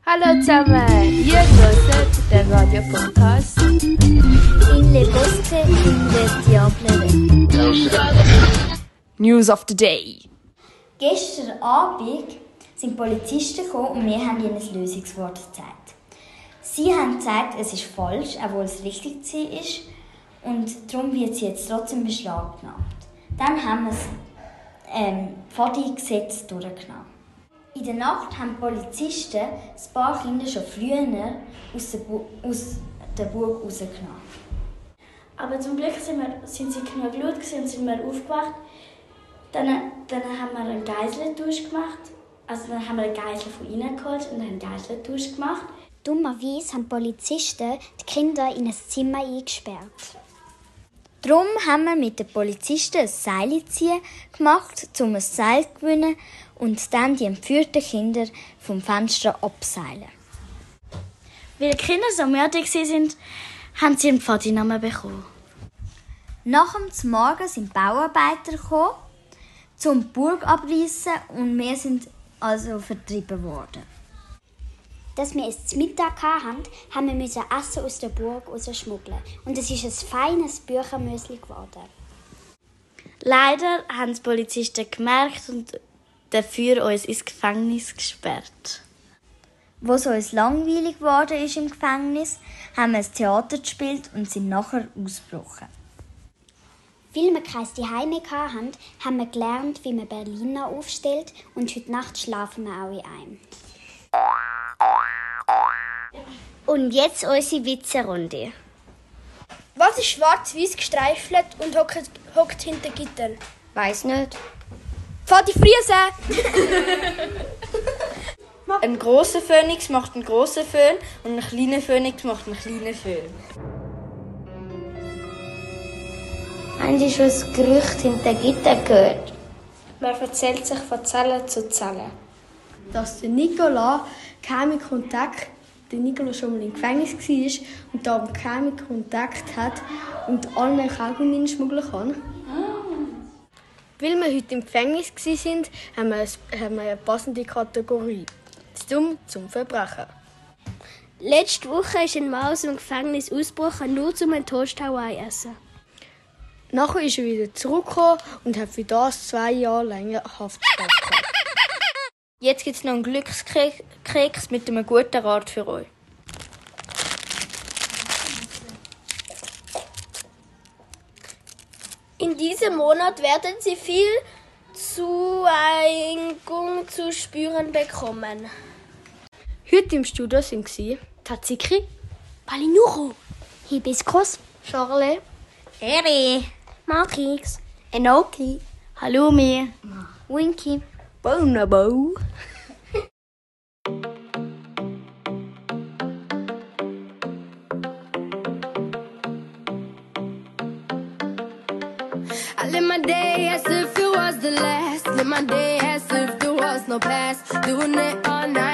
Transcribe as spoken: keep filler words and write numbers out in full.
Hallo zusammen, ihr hört den Radio-Podcast In le poste investiable. News of the Day. Gestern Abend sind Polizisten gekommen und wir haben ihnen ein Lösungswort gezeigt. Sie haben gezeigt, es ist falsch, obwohl es richtig war. Und darum wird sie jetzt trotzdem beschlagnahmt. Dann haben wir es ähm, vor die Gesetze durchgenommen. In der Nacht haben die Polizisten ein paar Kinder schon früher aus der, Bu- aus der Burg rausgenommen. Aber zum Glück sind, wir, sind sie genug laut und sind wir aufgewacht. Dann, dann haben wir einen Geiseltausch gemacht. Also dann haben wir einen Geisel von ihnen geholt und einen Geiseltausch gemacht. Dummerweise haben die Polizisten die Kinder in ein Zimmer eingesperrt. Darum haben wir mit den Polizisten ein Seilziehen gemacht, um ein Seil zu gewinnen und dann die entführten Kinder vom Fenster abseilen. Weil die Kinder so müde waren, haben sie einen Pfadinamen bekommen. Nach dem Morgen sind Bauarbeiter gekommen, um die Burg abreißen und wir sind also vertrieben worden. Dass wir es zu Mittag hatten, haben wir Essen aus der Burg rausschmuggeln. Und es ist ein feines Büchermüsli geworden. Leider haben die Polizisten gemerkt und dafür uns ins Gefängnis gesperrt. Wo es uns langweilig geworden ist im Gefängnis, haben wir ein Theater gespielt und sind nachher ausgebrochen. Weil wir kein Zuhause mehr hatten, haben wir gelernt, wie man Berliner aufstellt und heute Nacht schlafen wir auch in einem. Und jetzt unsere Witze-Runde. Was ist schwarz-weiß gestreifelt und hockt, hockt hinter Gittern? Weiss nicht. Fahr die Friese! Ein grosser Phönix macht einen grossen Föhn und ein kleiner Phönix macht einen kleinen Föhn. Haben Sie schon das Gerücht hinter Gittern gehört? Man erzählt sich von Zelle zu Zelle. Dass der Nicola keinen Kontakt, der Nicola schon mal im Gefängnis war und da keinen Kontakt hat und allen Kaugummi schmuggeln kann. Ah. Weil wir heute im Gefängnis waren, haben wir, haben wir eine passende Kategorie. Zu dumm zum Verbrechen. Letzte Woche ist ein Mann aus dem Gefängnis ausgebrochen, nur zum einen Toast Hawaii essen. Nachher ist er wieder zurückgekommen und hat für das zwei Jahre länger Haftstrafe gehabt. Jetzt gibt es noch einen Glückskeks mit einem guten Rat für euch. In diesem Monat werden Sie viel Zueignung zu spüren bekommen. Heute im Studio waren Tzatziki, Palinuro, Hibiskus, Charlie, Eri, Markix, Enoki, Halloumi. Winky. Bonobo. I live my day as if it was the last. Live my day as if there was no past. Doing it all night.